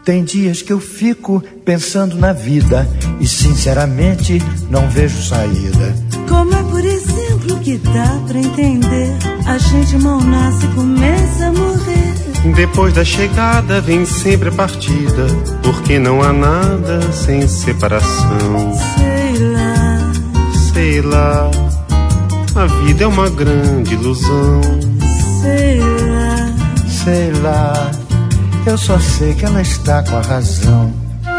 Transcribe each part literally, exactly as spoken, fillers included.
Tem dias que eu fico pensando na vida e sinceramente não vejo saída. Como é, por exemplo, que dá pra entender? A gente mal nasce e começa a morrer. Depois da chegada vem sempre a partida, porque não há nada sem separação. Sei lá, sei lá, a vida é uma grande ilusão. Sei lá, sei lá, eu só sei que ela está com a razão.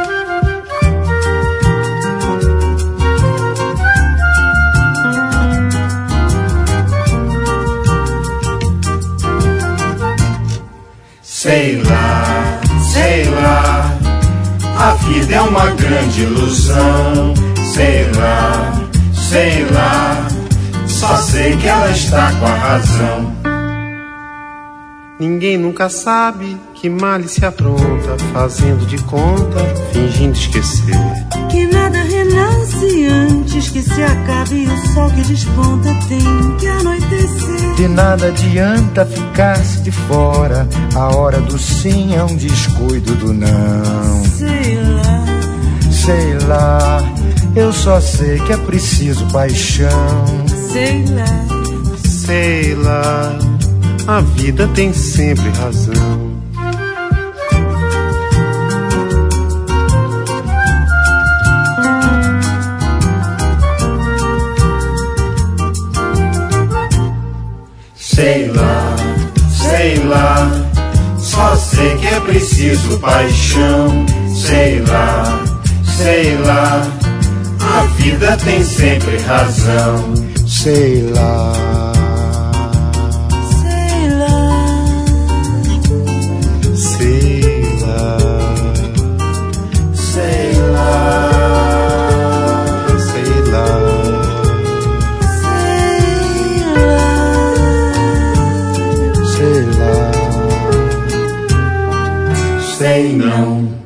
Sei lá, sei lá, a vida é uma grande ilusão. Sei lá, sei lá, só sei que ela está com a razão. Ninguém nunca sabe que male se apronta, fazendo de conta, fingindo esquecer. Que nada renasce antes que se acabe, e o sol que desponta tem que anoitecer. De nada adianta ficar-se de fora, a hora do sim é um descuido do não. Sei lá, sei lá, eu só sei que é preciso paixão. Sei lá, sei lá, a vida tem sempre razão. Sei lá, sei lá, só sei que é preciso paixão. Sei lá, sei lá, a vida tem sempre razão. Sei lá, sei lá, sei lá, sei lá, sei lá, sei lá, sei não.